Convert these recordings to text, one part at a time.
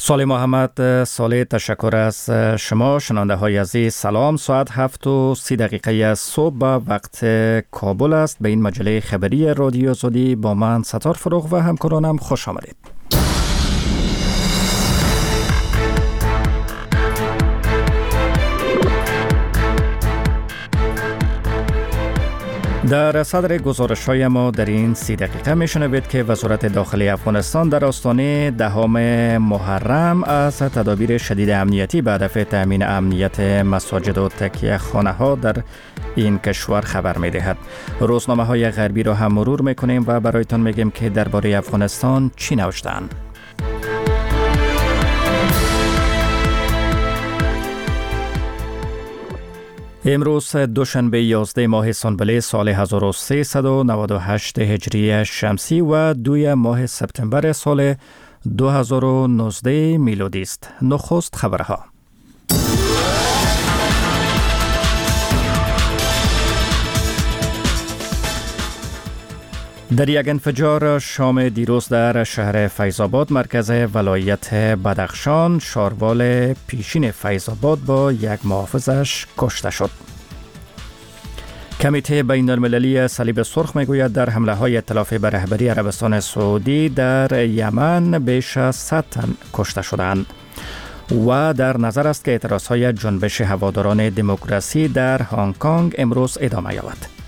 سالی محمد، سالی تشکر از شما. شنونده های عزیز سلام. ساعت 7:30 صبح به وقت کابل است. به این مجله خبری رادیو آزادی با من ستار فروغ و همکارانم خوش آمدید. در صدر گزارش‌های ما در این 30 دقیقه می‌شنوید که وزارت داخلی افغانستان در آستانه 10 محرم از تدابیر شدید امنیتی به هدف تأمین امنیت مساجد و تکیه خانه‌ها در این کشور خبر می‌دهد. روزنامه‌های غربی را هم مرور می‌کنیم و برایتان میگیم که درباره افغانستان چی نوشته‌اند. امروز دوشنبه 11 ماه سنبله سال 1398 هجری شمسی و 2 ماه سپتامبر سال 2019 میلادی است. نخست خبرها. در یک انفجار شام دیروز در شهر فیض‌آباد مرکز ولایت بدخشان، شاروال پیشین فیض‌آباد با یک محافظش کشته شد. کمیته بین المللی صلیب سرخ میگوید در حمله های ائتلاف به رهبری عربستان سعودی در یمن بیش از 100 تن کشته شدند و در نظر است که اعتراض های جنبش هواداران دموکراسی در هنگ کنگ امروز ادامه یابد.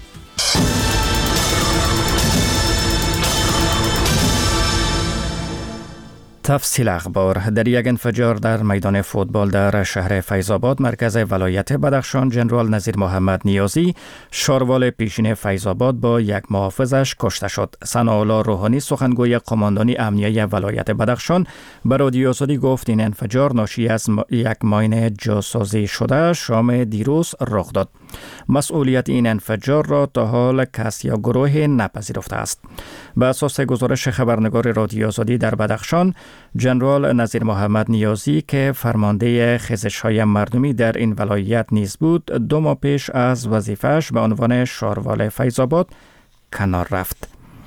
تفصیل اخبار. در یک انفجار در میدان فوتبال در شهر فیض‌آباد مرکز ولایت بدخشان، جنرال نظیر محمد نیازی، شاروال پیشین فیض‌آباد با یک محافظش کشته شد. ثناءالله روحانی، سخنگوی قماندانی امنیه ولایت بدخشان، به رادیو آزادی گفت این انفجار ناشی از یک ماین جاسازی شده شام دیروز رخ داد. مسئولیت این انفجار را تا حال کس یا گروه نپذیرفته است. به اساس گزارش خبرنگار رادیو آزادی در بدخشان، جنرال نظیر محمد نیازی که فرمانده خیزش‌های مردمی در این ولایت نیز بود، 2 ماه پیش از وظیفه‌اش به عنوان شاروال فیض‌آباد کنار رفت.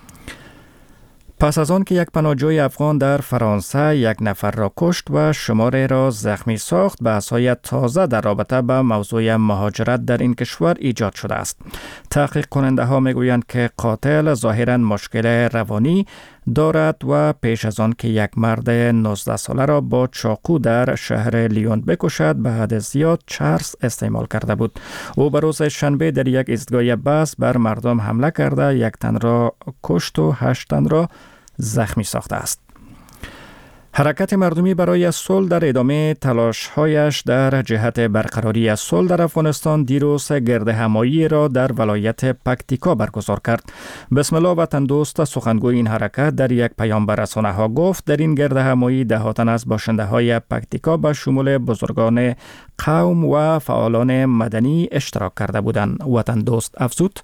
پس از آن که یک پناهجوی افغان در فرانسه 1 نفر را کشت و شماری را زخمی ساخت، بحث‌های تازه در رابطه با موضوع مهاجرت در این کشور ایجاد شده است. تحقیق کننده ها میگویند که قاتل ظاهراً مشکل روانی دارد و پیش از آن که یک مرد 19 ساله را با چاقو در شهر لیون بکشد به حد زیاد چرس استعمال کرده بود. او به روز شنبه در یک ایستگاه بس بر مردم حمله کرده 1 تن را کشت و 8 تن را زخمی ساخته است. حرکت مردمی برای صلح در ادامه تلاش‌هایش در جهت برقراری صلح در افغانستان دیروز گردهمایی را در ولایت پکتیکا برگزار کرد. بسم الله وطن دوست، سخنگوی این حرکت، در یک پیام به رسانه‌ها گفت در این گردهمایی 10 تن از باشنده‌های پکتیکا به شمول بزرگان قوم و فعالان مدنی اشتراک کرده بودند. وطن دوست افزود: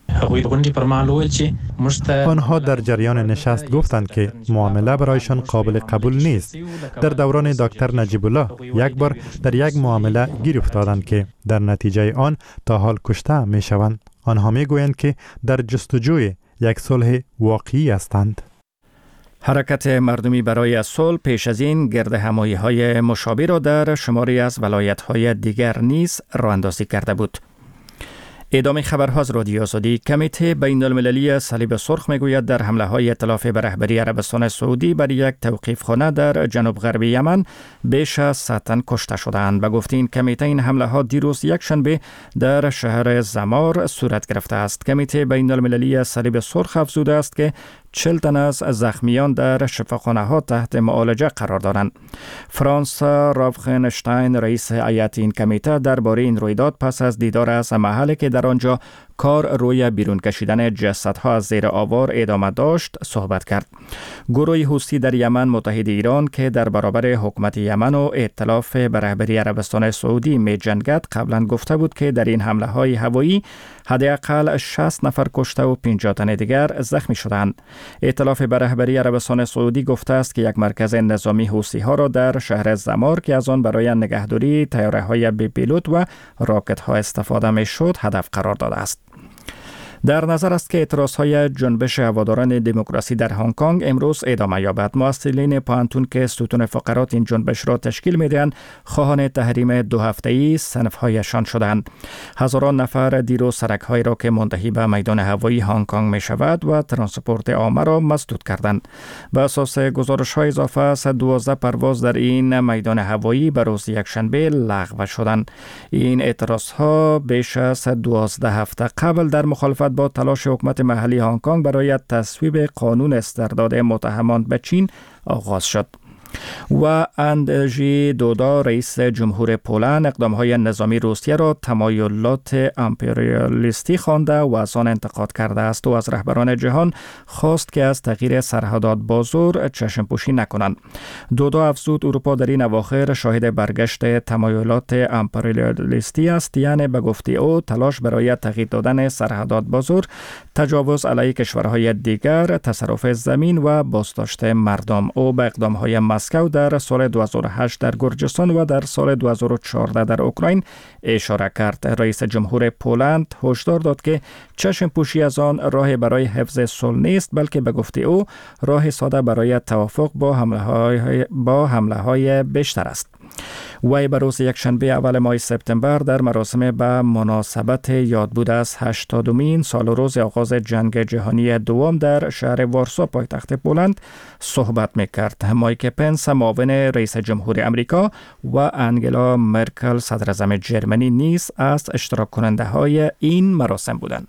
آنها در جریان نشست گفتند که معامله برایشان قابل قبول نیست. در دوران دکتر نجیب الله 1 بار در یک معامله گیر افتادند که در نتیجه آن تا حال کشته می شوند. آنها می گویند که در جستجوی یک صلح واقعی هستند. حرکت مردمی برای صلح پیش از این گردهمایی‌های مشابه را در شماری از ولایت‌های دیگر نیز راه‌اندازی کرده بود. ادامه خبرها از رادیو آزادی. کمیته بین المللی صلیب سرخ میگوید در حمله های ائتلاف به رهبری عربستان سعودی بر یک توقیفخانه در جنوب غربی یمن بیش از 100 تن کشته شدند. به گفته این کمیته، این حمله ها دیروز یکشنبه در شهر زمار صورت گرفته است. کمیته بین المللی صلیب سرخ افزوده است که 40 تن از زخمیان در شفاخانه ها تحت معالجه قرار دارند. فرانس رافخنشتاین، رئیس هیئت این کمیته، درباره این رویداد پس از دیدار از محلی که در آنجا کار روی بیرون کشیدن جسدها از زیر آوار ادامه داشت صحبت کرد. گروه حوثی در یمن متحد ایران که در برابر حکومت یمن و ائتلاف به رهبری عربستان سعودی می جنگد قبلا گفته بود که در این حمله های هوایی حداقل 60 نفر کشته و 50 تن دیگر زخمی شدند. ائتلاف به رهبری عربستان سعودی گفته است که یک مرکز نظامی حوثی ها را در شهر زمار که از آن برای نگهداری طیاره های بی پیلوت و راکت ها استفاده می شد هدف قرار داده است. در نظر است که اعتراضهای جنبش هواداران دموکراسی در هنگ کنگ امروز ادامه یابد. مسئولین پانتون که ستون فقرات این جنبش را تشکیل می‌دهند خواهان تحریم 2 هفته‌ای صنف‌هایشان شدند. هزاران نفر دیروز سرک‌هایی را که منتهی به میدان هوایی هنگ کنگ می‌شود و ترانسپورت عامه را مسدود کردند. به اساس گزارش‌های اضافه 112 پرواز در این میدان هوایی به روز یکشنبه لغو شدند. این اعتراضها بیش از 12 هفته قبل در مخالفت با تلاش حکومت محلی هنگ کنگ برای تصویب قانون استرداد متهمان به چین آغاز شد. و اندژی دودا رئیس جمهور پولند اقدامهای نظامی روسیه را تمایلات امپریالیستی خوانده و از آن انتقاد کرده است و از رهبران جهان خواست که از تغییر سرحدات با زور چشم پوشی نکنند. دودا افزود اروپا در این اواخر شاهد برگشت تمایلات امپریالیستی است، یعنی به گفته او تلاش برای تغییر دادن سرحدات با زور، تجاوز علیه کشورهای دیگر، تصرف زمین و بازداشت مردم. او به اقدامهای مسکو در سال 2008 در گرجستان و در سال 2014 در اوکراین اشاره کرد. رئیس جمهور پولند هشدار داد که چشم پوشی از آن راه برای حفظ صلح نیست، بلکه به گفته او راه ساده برای توافق با حمله های بیشتر است. وی به روز یکشنبه اول ماه سپتامبر در مراسم به مناسبت یاد بود از 80مین سال روز آغاز جنگ جهانی دوم در شهر وارسا پایتخت پولند صحبت می‌کرد. مایک پنس معاون رئیس جمهور امریکا و انگلا مرکل صدراعظم جرمنی نیز از اشتراک کننده های این مراسم بودند.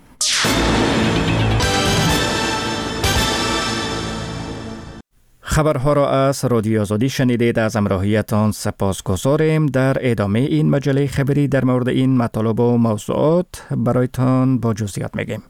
خبرها را از رادیو آزادی شنیدید. از همراهیتان سپاسگزاریم. در ادامه این مجله خبری در مورد این مطالب و موضوعات برایتان با جزئیات میگیم.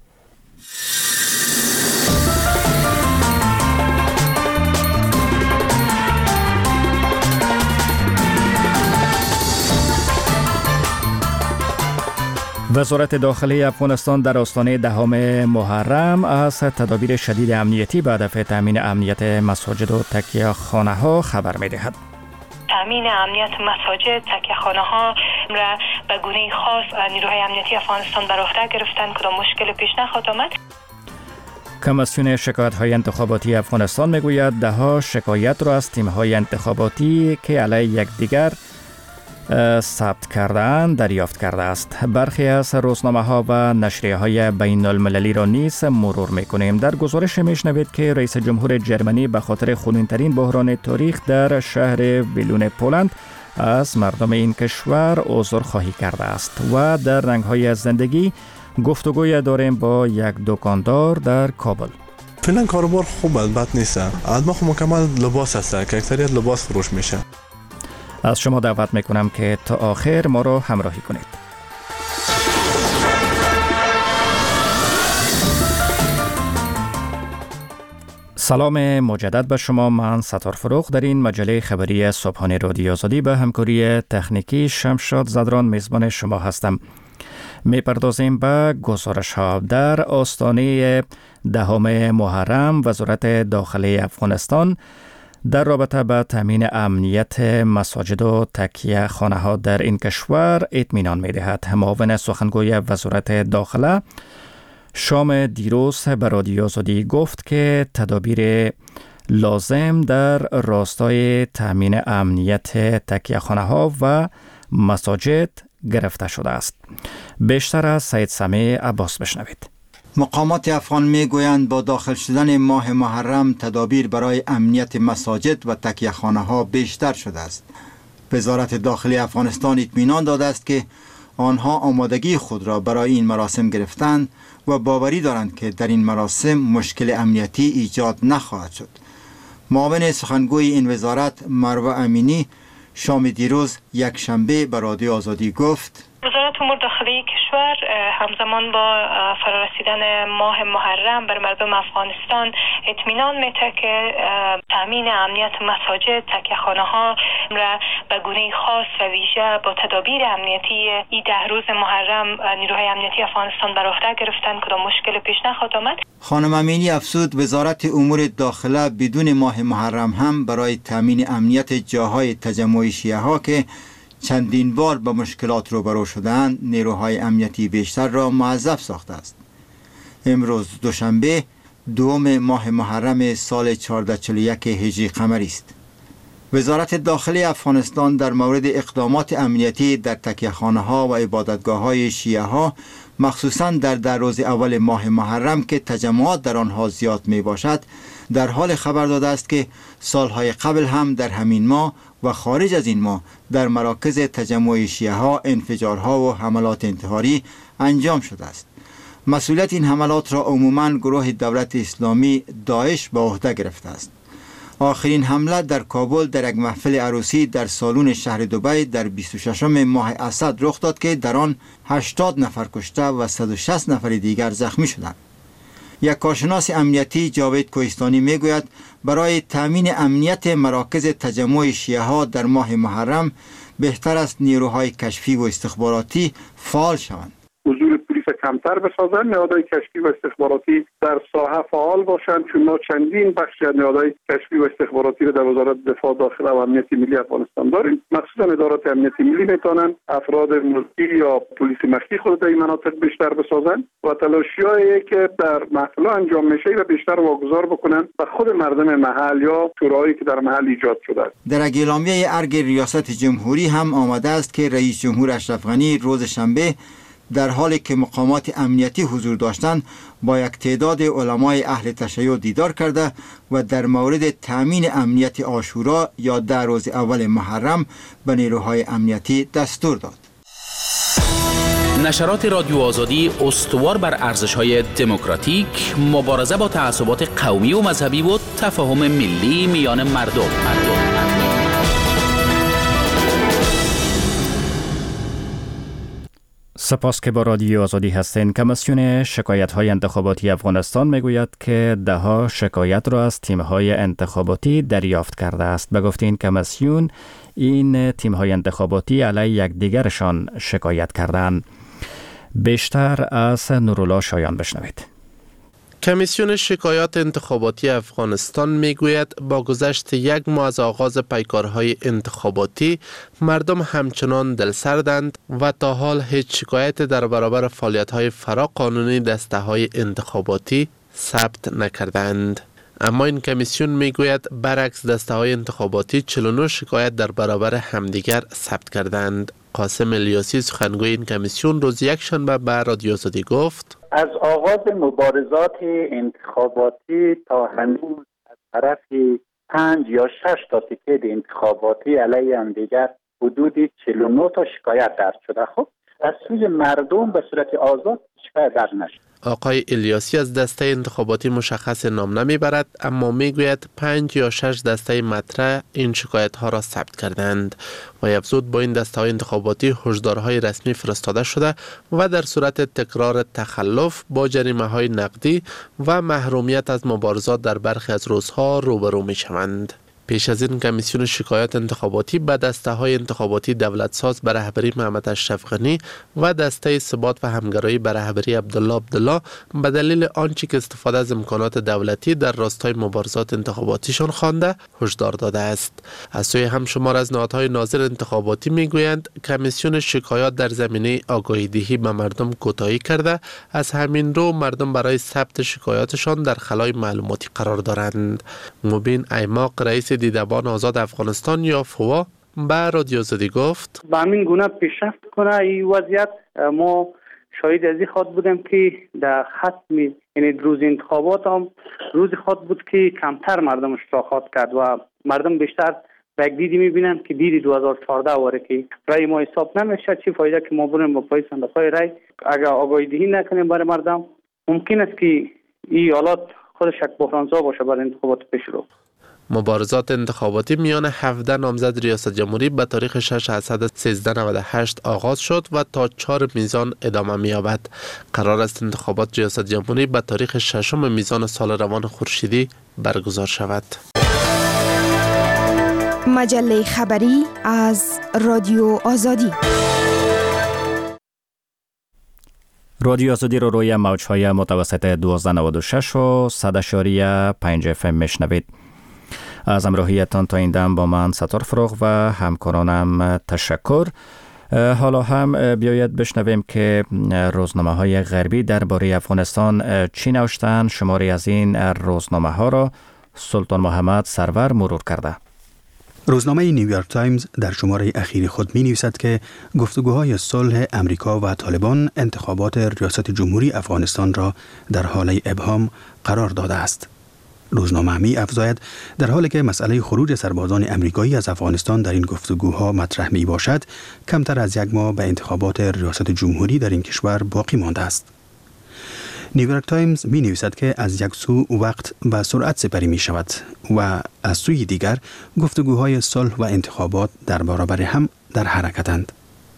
وزارت داخلی افغانستان در آستانه 10 محرم از تدابیر شدید امنیتی به هدف تامین امنیت مساجد و تکیه خانه ها خبر می دهد. تامین امنیت مساجد، تکیه خانه ها را به گونه خاص نیروهای امنیتی افغانستان بر عهده گرفتند. کدام مشکل پیش نخواهد آمد. کمیسیون شکایت‌های انتخاباتی افغانستان میگوید 10 شکایت را از تیم‌های انتخاباتی که علیه یکدیگر ثبت کردن دریافت کرده است. برخی از روزنامه‌ها و نشریه‌های بین المللی را نیز مرور می‌کنیم. در گزارش می‌شنوید که رئیس جمهور جرمنی به خاطر خونین‌ترین بحران تاریخ در شهر ویلون پولند از مردم این کشور عذرخواهی کرده است. و در رنگ‌های زندگی گفتگوی داریم با یک دکاندار در کابل. فعلا کاروبار خوب بد نیست. الان مکمل لباس هست که اکثریت لباس فروش میشه. از شما دعوت میکنم که تا آخر ما را همراهی کنید. سلام مجدد به شما. من ستار فروغ در این مجله خبری صبحانه رادیو آزادی به همکاری تکنیکی شمشاد زدران میزبان شما هستم. میپردازیم به گزارش ها. در آستانه 10 محرم وزارت داخلی افغانستان در رابطه با تامین امنیت مساجد و تکیه خانه ها در این کشور اطمینان می دهد. معاون سخنگوی وزارت داخله شام دیروز به رادیو آزادی گفت که تدابیر لازم در راستای تامین امنیت تکیه خانه ها و مساجد گرفته شده است. بیشتر از سید سمیع عباس بشنوید. مقامات افغان میگویند با داخل شدن ماه محرم تدابیر برای امنیت مساجد و تکیه خانه ها بیشتر شده است. وزارت داخلی افغانستان اطمینان داده است که آنها آمادگی خود را برای این مراسم گرفتند و باوری دارند که در این مراسم مشکل امنیتی ایجاد نخواهد شد. معاون سخنگوی این وزارت مروه امینی شام دیروز یک شنبه به رادیو آزادی گفت وزارت امور داخلی کشور همزمان با فرارسیدن ماه محرم بر مردم افغانستان اطمینان میده که تامین امنیت مساجد، تکیه خانه ها را به گونه خاص و ویژه با تدابیر امنیتی این 10 روز محرم نیروهای امنیتی افغانستان بر عهده گرفتند. کدام مشکل پیش نخواهد آمد. خانم امینی افزود وزارت امور داخله بدون ماه محرم هم برای تامین امنیت جاهای تجمع شیعه ها که چندین بار با مشکلات روبرو شدند نیروهای امنیتی بیشتر را موظف ساخته است. امروز دوشنبه 2 ماه محرم سال 1441 هجری قمری است. وزارت داخلی افغانستان در مورد اقدامات امنیتی در تکیه‌خانه‌ها و عبادتگاه‌های شیعه ها مخصوصاً در روز اول ماه محرم که تجمعات در آنها زیاد می باشد در حال خبر داده است که سالهای قبل هم در همین ماه و خارج از این ماه در مراکز تجمع شیعه ها انفجارها و حملات انتحاری انجام شده است. مسئولیت این حملات را عموماً گروه دولت اسلامی داعش به عهده گرفته است. آخرین حمله در کابل در یک محفل عروسی در سالن شهر دبی در 26 ماه اسد رخ داد که در آن 80 نفر کشته و 160 نفر دیگر زخمی شدند. یک کارشناس امنیتی جاوید کوهستانی میگوید برای تامین امنیت مراکز تجمع شیعه ها در ماه محرم بهتر است نیروهای کشفی و استخباراتی فعال شوند. حضور پلیس کمتر بسازن، نهادهای کشفی و استخباراتی در ساحه فعال باشند، چون ما چندین بخش از نهادهای کشفی و استخباراتی را در وزارت دفاع داخله و امنیت ملی افغانستان داریم. مخصوصا ادارات امنیت ملی میتونن افراد ملکی یا پلیس مخفی خود در این مناطق بیشتر بسازن و تلاشی‌هایی که در محفل انجام میشه و بیشتر واگذار بکنن و خود مردم محل یا شورایی که در محل ایجاد شده است. در اعلامیه ارگ ریاست جمهوری هم آمده است که رئیس جمهور اشرف غنی روز شنبه در حالی که مقامات امنیتی حضور داشتند با یک تعداد علمای اهل تشیع دیدار کرده و در مورد تامین امنیت عاشورا یا در روز اول محرم به نیروهای امنیتی دستور داد. نشرات رادیو آزادی استوار بر ارزش‌های دموکراتیک، مبارزه با تعصبات قومی و مذهبی و تفاهم ملی میان مردم. سپاس که با رادیو آزادی هستین. کمیسیون شکایت‌های انتخاباتی افغانستان میگوید که ده‌ها شکایت را از تیم‌های انتخاباتی دریافت کرده است. به گفته این کمیسیون این تیم‌های انتخاباتی علیه یکدیگرشان شکایت کردند. بیشتر از نورالله شایان بشنوید. کمیسیون شکایات انتخاباتی افغانستان میگوید با گذشت یک ماه از آغاز پیکارهای انتخاباتی مردم همچنان دلسردند و تا حال هیچ شکایت در برابر فعالیت‌های فراقانونی دسته‌های انتخاباتی ثبت نکردند. اما این کمیسیون میگوید برعکس دسته‌های انتخاباتی 49 شکایت در برابر همدیگر ثبت کردند. قاسم الیاسی سخنگوی این کمیسیون روز یکشنبه به رادیو آزادی گفت از آغاز مبارزات انتخاباتی تا هنوز از طرف 5 یا 6 تا تیکه انتخاباتی علیه همدیگر حدود 49 تا شکایت درج شده. خب از سوی مردم به صورت آزاد شکایت درج نشد. آقای الیاسی از دسته انتخاباتی مشخص نام نمیبرد، اما میگوید 5 یا 6 دسته مطرح این شکایت ها را ثبت کردند و افزود با این دسته های انتخاباتی هشدارهای رسمی فرستاده شده و در صورت تکرار تخلف با جریمه های نقدی و محرومیت از مبارزات در برخی از روزها روبرو می شوند. پیش از این کمیسیون شکایات انتخاباتی به دسته های انتخاباتی دولتساز به رهبری محمد اشرف غنی و دسته ثبات و همگرایی به رهبری عبدالله به دلیل آنچه که استفاده از امکانات دولتی در راستای مبارزات انتخاباتیشان خوانده هشدار داده است. از سوی همشمار از نهادهای ناظر انتخاباتی میگویند کمیسیون شکایات در زمینه آگاهی دهی به مردم کوتاهی کرده، از همین رو مردم برای ثبت شکایاتشان در خلای معلوماتی قرار دارند. مبین ایماق رئیس دیدبان آزاد افغانستان یا فوا به رادیو آزادی گفت به همین گونه پیشرفت کنه این وضعیت. ما شاهد از این خود بودیم که در ختم یعنی روز انتخابات هم روز خود بود که کمتر مردم اشتراکات کرد و مردم بیشتر به یک دیدی میبینن که دیدی 2014 واره که رای ما حساب نمیشه. چی فایده که ما بریم با پای صندوق‌های رای اگر آگاهی دهی نکنیم برای مردم ممکن است که این حالات خودش یک بحرانزا باشه برای انتخابات پیش رو. مبارزات انتخاباتی میان 17 نامزد ریاست جمهوری به تاریخ 6 اسد 1398 آغاز شد و تا 4 میزان ادامه می‌یابد. قرار است انتخابات ریاست جمهوری به تاریخ 6 میزان سال روان خورشیدی برگزار شود. مجله خبری از رادیو آزادی. رادیو آزادی رو روی موج‌های متوسط 1296 و 100.5 FM میشنوید. از همراهیتان تا این دم با من ستار فروغ و همکارانم تشکر. حالا هم بیاید بشنویم که روزنامه های غربی درباره افغانستان چی نوشتند. شماری از این روزنامه ها را سلطان محمد سرور مرور کرده. روزنامه نیویورک تایمز در شماره اخیر خود می نویسد که گفتگوهای صلح امریکا و طالبان انتخابات ریاست جمهوری افغانستان را در حال ابهام قرار داده است. روزنامه می افزاید در حالی که مسئله خروج سربازان امریکایی از افغانستان در این گفتگوها مطرح می باشد، کمتر از یک ماه به انتخابات ریاست جمهوری در این کشور باقی مانده است. نیویورک تایمز می نویسد که از یک سو وقت به سرعت سپری می شود و از سوی دیگر گفتگوهای صلح و انتخابات در برابر هم در حرکتند.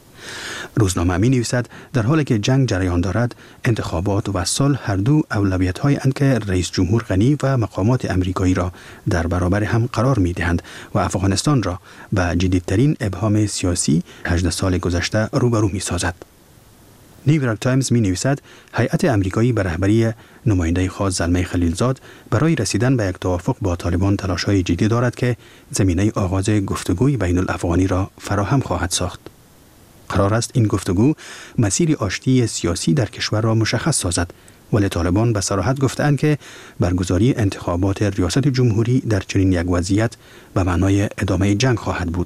روزنامه می نویسد در حالی که جنگ جریان دارد، انتخابات و صلح هر دو اولویت‌های اند که رئیس جمهور غنی و مقامات امریکایی را در برابر هم قرار می دهند و افغانستان را به جدیدترین ابهام سیاسی 18 سال گذشته روبرو می سازد. نیویورک تایمز می نویسد هیئت امریکایی به رهبری نماینده خاص زلمه خلیلزاد برای رسیدن به یک توافق با طالبان تلاش‌های جدی دارد که زمینه آغاز گفتگوی بین الافغانی را فراهم خواهد ساخت. قرار است این گفتگو مسیر آشتی سیاسی در کشور را مشخص سازد، ولی طالبان به صراحت گفتند که برگزاری انتخابات ریاست جمهوری در چنین یک وضعیت به معنای ادامه جنگ خواهد بود.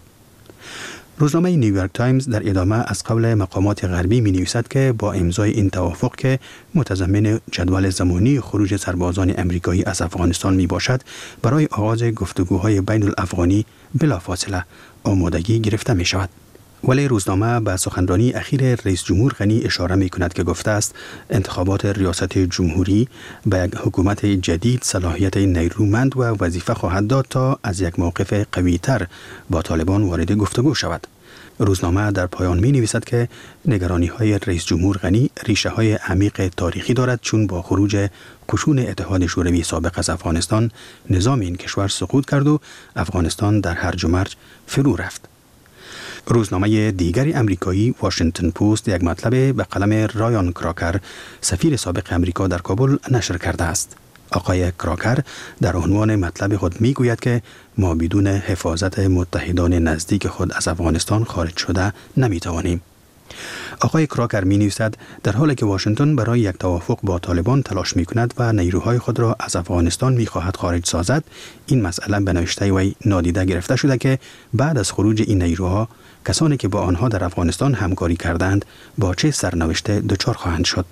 روزنامه نیویورک تایمز در ادامه از قول مقامات غربی می نویسد که با امضای این توافق که متضمن جدول زمانی خروج سربازان امریکایی از افغانستان می باشد، برای آغاز گفتگوهای بین الافغانی بلافاصله آمادگی گرفته می شود. ولی روزنامه به سخنرانی اخیر رئیس جمهور غنی اشاره می کند که گفته است انتخابات ریاست جمهوری به یک حکومت جدید صلاحیت نیرومند و وظیفه خواهد داد تا از یک موقف قوی تر با طالبان وارد گفتگو شود. روزنامه در پایان می نویسد که نگرانی های رئیس جمهور غنی ریشه های عمیق تاریخی دارد، چون با خروج قشون اتحاد شوروی سابق از افغانستان نظام این کشور سقوط کرد و افغانستان در هرج و مرج فرو رفت. روزنامه دیگری امریکایی واشنگتن پست یک مطلب به قلم رایان کراکر، سفیر سابق امریکا در کابل، نشر کرده است. آقای کراکر در عنوان مطلب خود می گوید که ما بدون حفاظت متحدان نزدیک خود از افغانستان خارج شده نمی توانیم. آقای کراکر می نویسد در حالی که واشنگتن برای یک توافق با طالبان تلاش می کند و نیروهای خود را از افغانستان می خواهد خارج سازد، این مسئله به نوشته وی نادیده گرفته شده که بعد از خروج این نیروها کسانی که با آنها در افغانستان همکاری کردند با چه سرنوشته دچار خواهند شد.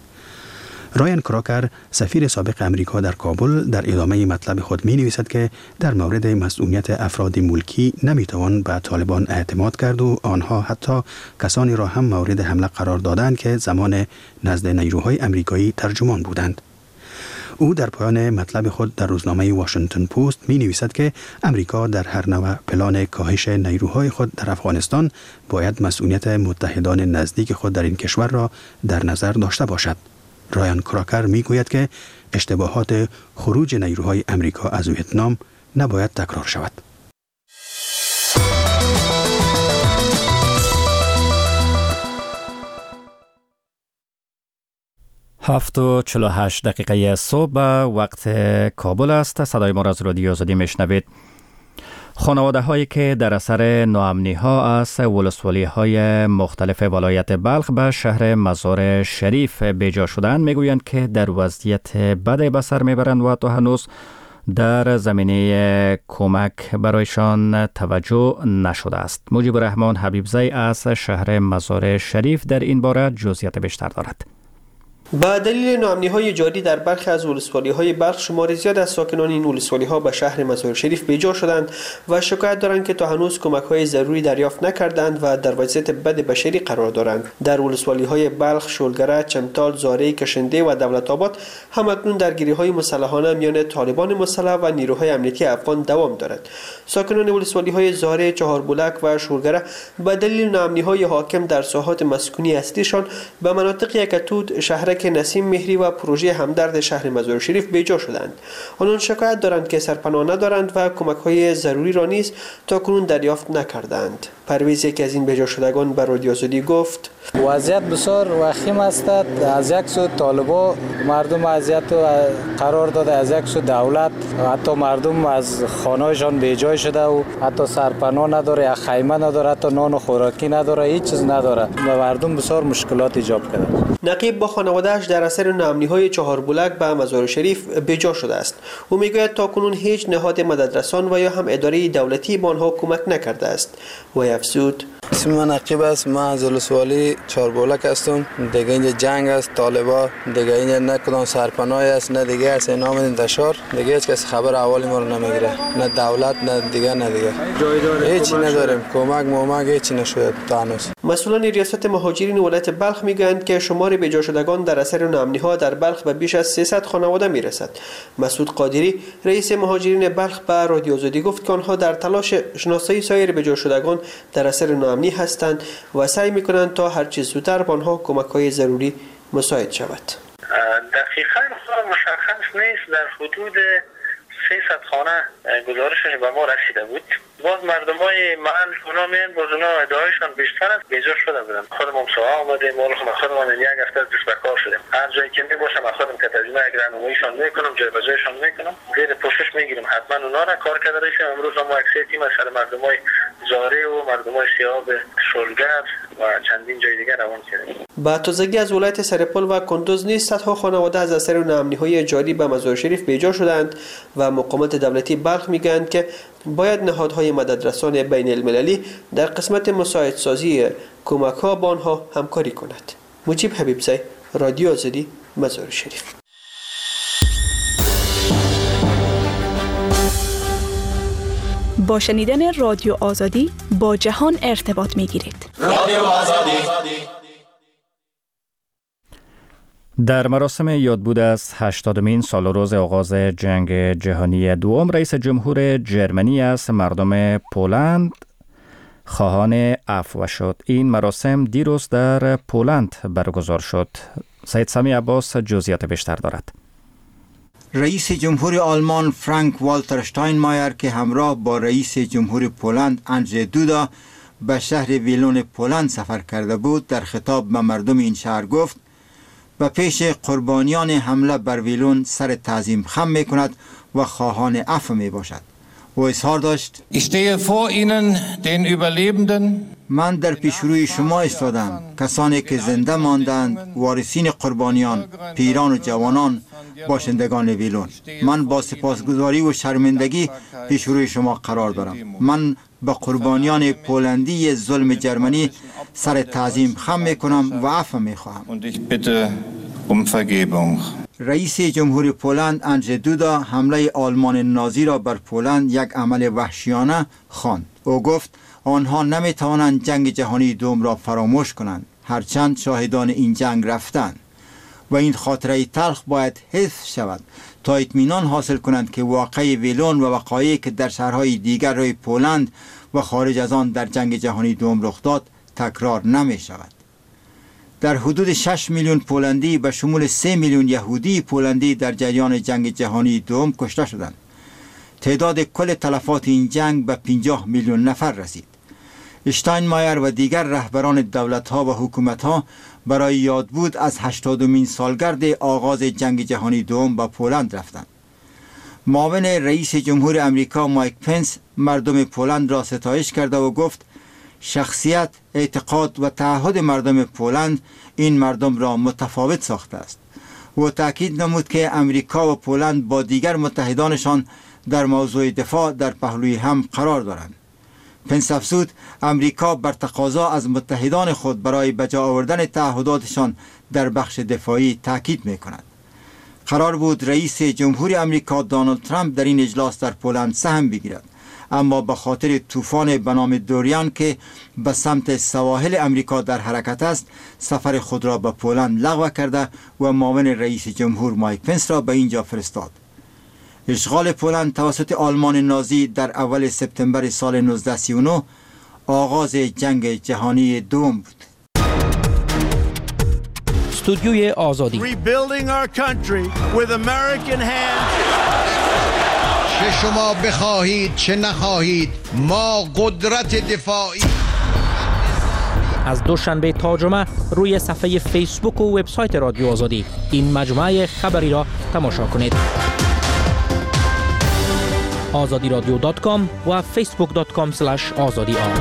رایان کراکر، سفیر سابق امریکا در کابل، در ادامه مطلب خود می نویسد که در مورد مسئولیت افراد ملکی نمی توان به طالبان اعتماد کرد و آنها حتی کسانی را هم مورد حمله قرار دادند که زمان نزد نیروهای امریکایی ترجمان بودند. او در پایان مطلب خود در روزنامه واشنگتن پست می نویسد که امریکا در هر نوع پلان کاهش نیروهای خود در افغانستان باید مسئولیت متحدان نزدیک خود در این کشور را در نظر داشته باشد. رایان کراکر می گوید که اشتباهات خروج نیروهای امریکا از ویتنام نباید تکرار شود. 7:48 صبح وقت کابل است. صدای ما را از رادیو آزادی میشنوید. خانواده هایی که در اثر ناامنی ها از ولسوالی های مختلف ولایت بلخ به شهر مزار شریف بیجا شدند میگویند که در وضعیت بد به سر میبرند و تا هنوز در زمینه کمک برایشان توجه نشده است. مجیب الرحمن حبیبزی از شهر مزار شریف در این باره جزئیات بیشتر دارد. با دلیل ناامنی‌های جاری در برخی از ولسوالی‌های بلخ، شمار زیاد از ساکنان این ولسوالی‌ها به شهر مزار شریف بیجا شدند و شکایت دارند که تا هنوز کمک‌های ضروری دریافت نکردند و در وضعیت بد بشری قرار دارند. در ولسوالی‌های بلخ، شولگره، چمتال، زاره، کشنده و دولت آباد همکنون درگیری‌های مسلحانه میان طالبان مسلح و نیروهای امنیتی افغان دوام دارد. ساکنان ولسوالی‌های زاره، چهاربلک و شولگره به دلیل ناامنی‌های حاکم در ساحات مسکونی اصلیشان به مناطق یکتود، شهر مشترک نسیم مهری و پروژه همدرد شهر مزار شریف بیجا شدند. آنان شکایت دارند که سرپناه ندارند و کمک‌های ضروری را نیز تاکنون دریافت نکردند. پرویز یکی از این بیجا شدگان به رادیو آزادی گفت: وضعیت بسیار وخیم است. از یک سو طالبا مردم اذیت قرار داده، از یک سو دولت حتی مردم از خانه‌شان بیجای شده و حتی سرپناه نداره، خیمه نداره، حتی نان و خوراکی نداره، هیچ چیز نداره و مردم بسیار مشکلات ایجاد کرده. نقیب با خانواده‌اش در اثر ناامنی‌های چهار بولک به مزار شریف بیجا شده است. او میگوید تاکنون هیچ نهاد مددرسان و یا هم اداره دولتی به آنها کمک نکرده است و افزود: اسم من نقیب است. من از ولسوالی چهار بولک هستم. دیگه اینجا جنگ است، طالبا دیگه اینجا نه کدام سرپناهی است نه دیگه است، اینا آمدن دشار دیگه هیچ کس خبر احوال ما رو نمیگیره، نه دولت نه دیگه هیچی نداریم، کمک هیچی نشده تا هنوز. مسئولان ریاست مهاجرین ولایت بلخ میگویند که شمار بیجا شدگان در اثر ناامنی‌ها در بلخ به بیش از 300 خانواده میرسد. مسعود قادری رئیس مهاجرین بلخ به رادیو آزادی گفت که آنها در تلاش شناسایی سایر بیجا شدگان در اثر ناامنی هستند و سعی میکنند تا هر چه زودتر به آنها کمک‌های ضروری مساعد شود. دقیقاً مشخص نیست. در حدود 300 خانه گزارشش به ما رسیده بود. باز مردمای محل اونا میان، باز اونا ادعایشان بیشتر است، بیجا شده بودن. خودم هم سوال آمدیم، خودم یک هفته از دست بکار شدیم. هر جایی که میباشم خودم که ترجمه یک راهنماییشان میکنم، جایگزینشان میکنم، زیر پوشش میگیریم. حتما اونا را کار کرده رسیم. امروز ما یک تیم از سر مردمای زاره و مردمای سیاب شلگر و چندین جای دیگر روان کردیم. با تازگی از ولایت سرپل و کندوز نیز صدها خانواده از اثر ناامنی‌های جاری به مزار شریف بیجا شدند و مقامات دولتی بلخ میگویند که باید نهادهای مددرسان بین المللی در قسمت مساعدسازی کمک‌ها با آنها همکاری کند. مجیب حبیبزی، رادیو آزادی، مزار شریف. با شنیدن رادیو آزادی با جهان ارتباط می‌گیرید. رادیو آزادی. در مراسم یادبود از 80مین سال و روز آغاز جنگ جهانی دوم، رئیس جمهور جرمنی از مردم پولند خواهان عفو شد. این مراسم دیروز در پولند برگزار شد. سید سامی عباس جزئیات بیشتر دارد. رئیس جمهور آلمان فرانک والتر شتاینمایر که همراه با رئیس جمهور پولند اندrzej دودا به شهر ویلون پولند سفر کرده بود، در خطاب به مردم این شهر گفت: و پیش قربانیان حمله بر ویلون سر تعظیم خم می کند و خواهان عفو می باشد. و اظهار داشت: من در پیش روی شما ایستادم، کسانی که زنده ماندند، وارثین قربانیان، پیران و جوانان، باشندگان ویلون. من با سپاسگزاری و شرمندگی پیش روی شما قرار دارم. من به قربانیان پولندی ظلم جرمنی سر تعظیم خم می کنم و عفو می خواهم. رئیس جمهور پولند اندrzej دودا حمله آلمان نازی را بر پولند یک عمل وحشیانه خواند. او گفت آنها نمی توانند جنگ جهانی دوم را فراموش کنند، هرچند شاهدان این جنگ رفتند، و این خاطره تلخ باید حفظ شود تا اطمینان حاصل کنند که واقعه ویلون و وقایعی که در شهرهای دیگر روی پولند و خارج از آن در جنگ جهانی دوم رخ داد تکرار نمی شود. در حدود 6 میلیون پولندی به شمول 3 میلیون یهودی پولندی در جریان جنگ جهانی دوم کشته شدند. تعداد کل تلفات این جنگ به 50 میلیون نفر رسید. شتاینمایر و دیگر رهبران دولت‌ها و حکومت‌ها برای یادبود از 80مین سالگرد آغاز جنگ جهانی دوم به پولند رفتند. معاون رئیس جمهور امریکا مایک پنس مردم پولند را ستایش کرده و گفت شخصیت، اعتقاد و تعهد مردم پولند این مردم را متفاوت ساخته است. و تأکید نمود که امریکا و پولند با دیگر متحدانشان در موضوع دفاع در پهلوی هم قرار دارند. پنس افزود امریکا بر تقاضا از متحدان خود برای بجا آوردن تعهداتشان در بخش دفاعی تأکید می‌کند. قرار بود رئیس جمهور امریکا دونالد ترامپ در این اجلاس در پولند سهم بگیرد، اما به خاطر طوفان به نام دوریان که به سمت سواحل امریکا در حرکت است، سفر خود را به پولند لغو کرده و معاون رئیس جمهور مایک پنس را به اینجا فرستاد. اشغال پولند توسط آلمان نازی در اول سپتامبر سال 1939 آغاز جنگ جهانی دوم بود. استودیوی آزادی. Rebuilding our country with American hands. چه شما بخواهید چه نخواهید ما قدرت دفاعی. از دوشنبه تا جمعه روی صفحه فیسبوک و وبسایت رادیو آزادی این مجموعه خبری را تماشا کنید. azadiradio.com و facebook.com/azadiar.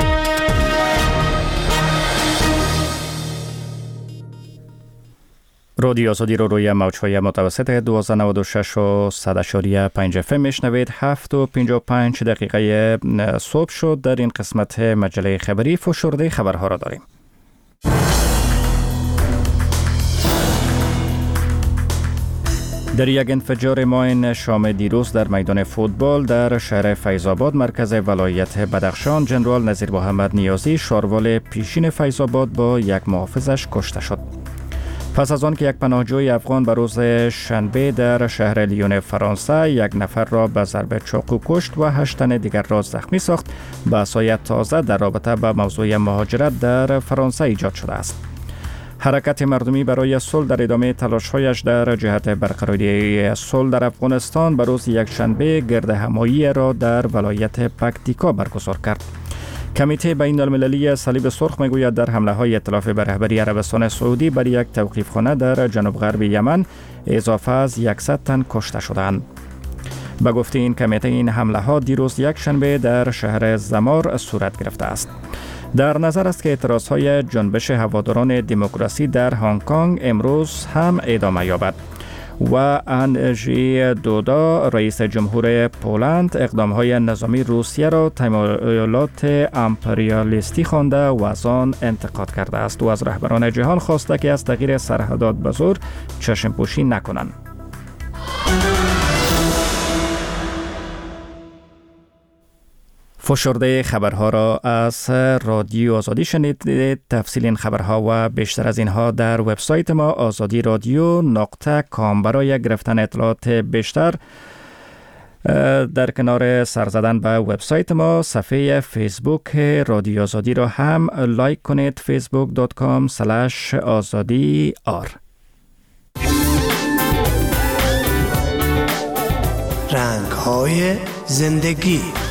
رادیو آزادی رو روی موج‌های متوسط 1296 و 100.5 FM میشنوید. 7:55 دقیقه صبح شد. در این قسمت مجله خبری فشرده خبرها را داریم. در یک انفجار ماین شام دیروز در میدان فوتبال در شهر فیض‌آباد مرکز ولایت بدخشان، جنرال نظیر محمد نیازی شاروال پیشین فیض‌آباد با یک محافظش کشته شد. پس از آن که یک پناهجوی افغان به روز شنبه در شهر لیون فرانسه یک نفر را به ضرب چاقو کشت و 8 تن دیگر را زخمی ساخت، بحث‌های تازه در رابطه با موضوع مهاجرت در فرانسه ایجاد شده است. حرکت مردمی برای صلح در ادامه تلاش‌هایش در جهت برقراری صلح در افغانستان به روز یکشنبه گردهمایی را در ولایت پکتیکا برگزار کرد. کمیته بین المللی صلیب سرخ میگوید در حمله‌های ائتلاف به رهبری عربستان سعودی بر یک توقیفخانه در جنوب غرب یمن اضافه از 100 تن کشته شدند. به گفته این کمیته این حمله‌ها دیروز یکشنبه در شهر زمار صورت گرفته است. در نظر است که اعتراضهای جنبش هواداران دموکراسی در هنگ کنگ امروز هم ادامه یابد و اندژی دودا رئیس جمهور پولند اقدامهای نظامی روسیه را تمایلات امپریالیستی خوانده و از آن انتقاد کرده است و از رهبران جهان خواسته که از تغییر سرحدات به زور چشم پوشی نکنند. فشرده خبرها را از رادیو آزادی شنیدید. تفصیل این خبرها و بیشتر از اینها در وبسایت ما azadiradyo.com. برای گرفتن اطلاعات بیشتر در کنار سر زدن به وبسایت ما صفحه فیسبوک رادیو آزادی را هم لایک کنید. facebook.com/azadiar. رنگ‌های زندگی